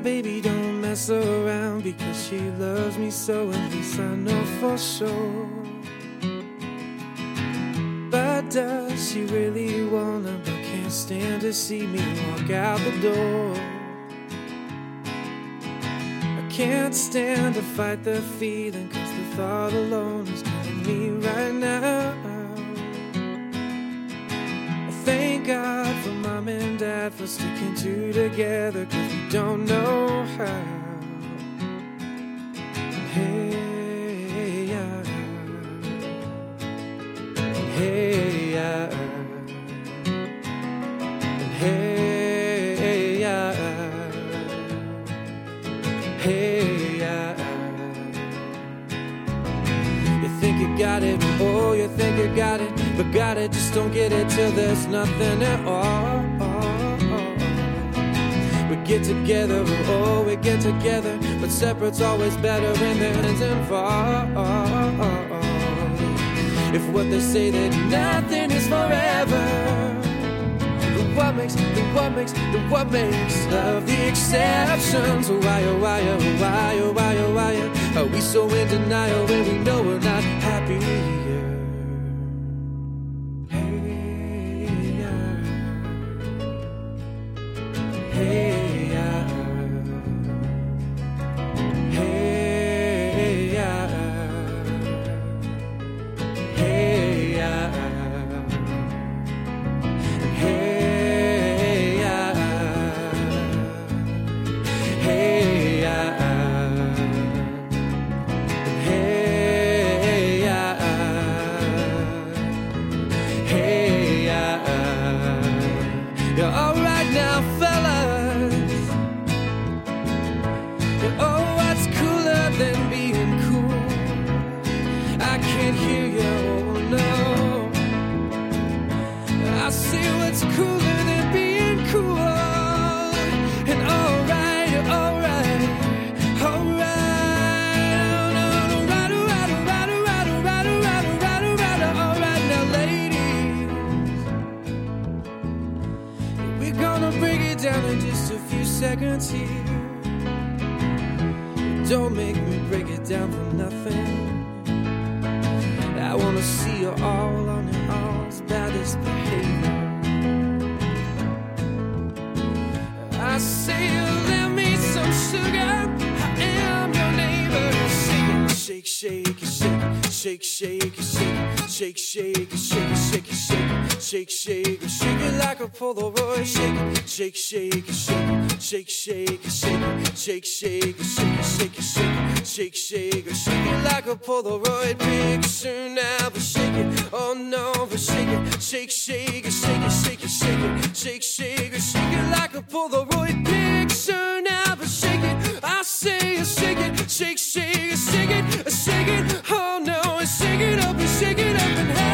baby don't mess around, because she loves me so, at least I know for sure. But does she really wanna, but can't stand to see me walk out the door? I can't stand to fight the feeling, cause the thought alone is killing me right now. I thank God for mom and dad for sticking two together, cause we don't know how. Hey, yeah. Hey, yeah. Hey, yeah. Hey, yeah. You think you got it, oh, you think you got it, but got it, just don't get it till there's nothing at all. We get together, oh, we get together, but separate's always better when there's involved. If what they say that nothing is forever, then what makes love the exceptions? Why, oh, why, oh, why, oh, why, oh, why are we so in denial when we know we're not happy here? Hey, yeah. Hey, yeah. Hey, yeah. Hey, yeah. Hey, yeah. Hey, yeah. Hey, yeah. Hey, yeah. You're all right now, fellas. Oh, what's cooler than being cool? I can't hear you, oh no. I say what's cooler than being cool. And alright, alright, alright. Alright, alright, alright, alright, alright, alright, alright, alright. Alright now, ladies, we're gonna break it down in just a few seconds here. Don't make me break it down for nothing. I wanna see you all on your all's baddest behavior. I say you lend me some sugar, I am your neighbor. Shake, shake, shake, shake, shake, shake, shake, shake, shake, shake, shake, shake, shake, shake it like a Polaroid. Shake, shake, shake, shake, shake, shake, shake, shake, shake, shake, shake, shake, shake, shake it like a Polaroid picture now. But shake it, oh no, but shake it, shake, shake, shake it, shake it, shake it, shake, shake, shake it like a Polaroid picture now. But shake it, I say, shake it, shake, shake, shake it, shake it, oh no, shake it up and shake it up and